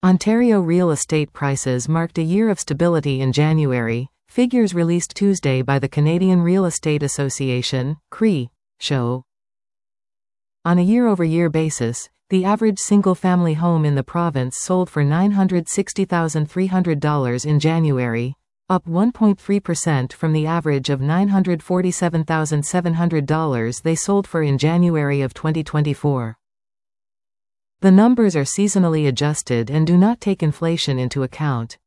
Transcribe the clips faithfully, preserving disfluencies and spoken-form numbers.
Ontario real estate prices marked a year of stability in January. Figures released Tuesday by the Canadian Real Estate Association, C R E, show. On a year-over-year basis, the average single-family home in the province sold for nine hundred sixty thousand three hundred dollars in January, up one point three percent from the average of nine hundred forty-seven thousand seven hundred dollars they sold for in January of twenty twenty-four. The numbers are seasonally adjusted and do not take inflation into account.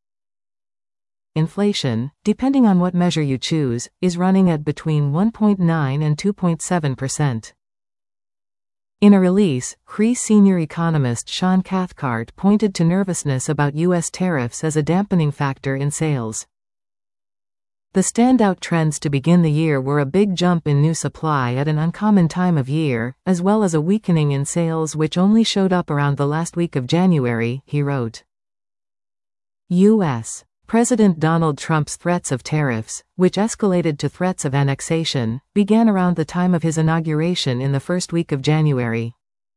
Inflation, depending on what measure you choose, is running at between one point nine and two point seven percent. In a release, C R E senior economist Sean Cathcart pointed to nervousness about U S tariffs as a dampening factor in sales. The standout trends to begin the year were a big jump in new supply at an uncommon time of year, as well as a weakening in sales which only showed up around the last week of January, he wrote. U S President Donald Trump's threats of tariffs, which escalated to threats of annexation, began around the time of his inauguration in the first week of January.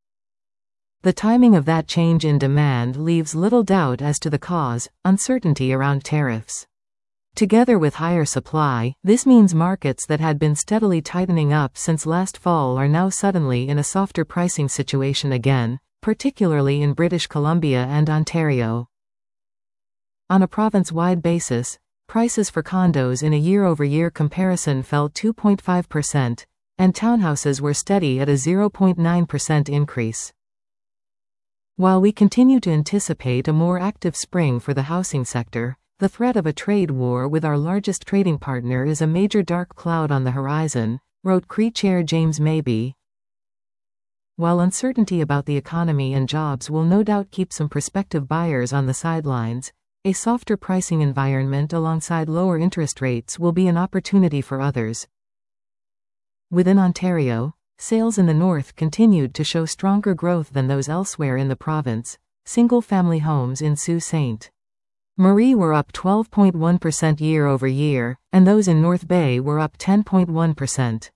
The timing of that change in demand leaves little doubt as to the cause, uncertainty around tariffs. Together with higher supply, this means markets that had been steadily tightening up since last fall are now suddenly in a softer pricing situation again, particularly in British Columbia and Ontario. On a province-wide basis, prices for condos in a year-over-year comparison fell two point five percent, and townhouses were steady at a zero point nine percent increase. While we continue to anticipate a more active spring for the housing sector, the threat of a trade war with our largest trading partner is a major dark cloud on the horizon, wrote C R E Chair James Mabey. While uncertainty about the economy and jobs will no doubt keep some prospective buyers on the sidelines, a softer pricing environment alongside lower interest rates will be an opportunity for others. Within Ontario, sales in the north continued to show stronger growth than those elsewhere in the province. Single-family homes in Sault Ste. Marie were up twelve point one percent year-over-year, and those in North Bay were up ten point one percent.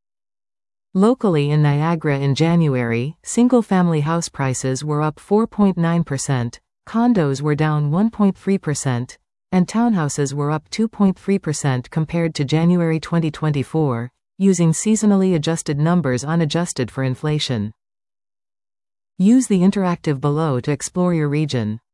Locally in Niagara in January, single-family house prices were up four point nine percent, condos were down one point three percent, and townhouses were up two point three percent compared to January twenty twenty-four, using seasonally adjusted numbers unadjusted for inflation. Use the interactive below to explore your region.